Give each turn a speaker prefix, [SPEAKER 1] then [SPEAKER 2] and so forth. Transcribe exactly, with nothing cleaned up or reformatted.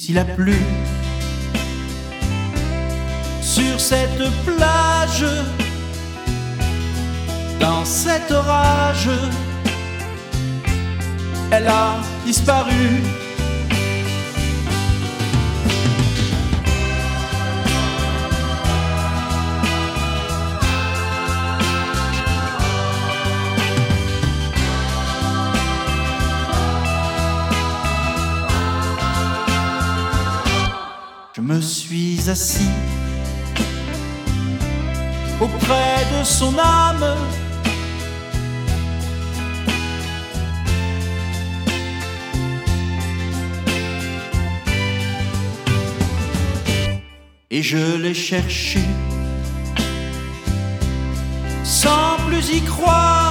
[SPEAKER 1] il a plu sur cette plage, dans cet orage, elle a disparu. Je me suis assis auprès de son âme, et je l'ai cherché sans plus y croire.